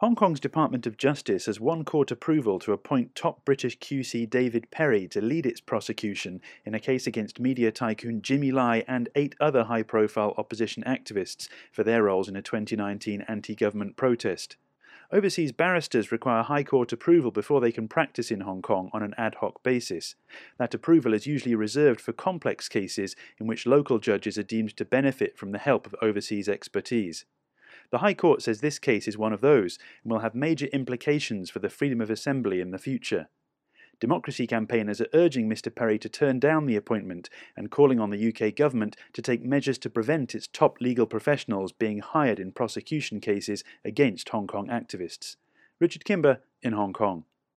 Hong Kong's Department of Justice has won court approval to appoint top British QC David Perry to lead its prosecution in a case against media tycoon Jimmy Lai and 8 other high-profile opposition activists for their roles in a 2019 anti-government protest. Overseas barristers require High Court approval before they can practice in Hong Kong on an ad hoc basis. That approval is usually reserved for complex cases in which local judges are deemed to benefit from the help of overseas expertise. The High Court says this case is one of those and will have major implications for the freedom of assembly in the future. Democracy campaigners are urging Mr Perry to turn down the appointment and calling on the UK government to take measures to prevent its top legal professionals being hired in prosecution cases against Hong Kong activists. Richard Kimber in Hong Kong.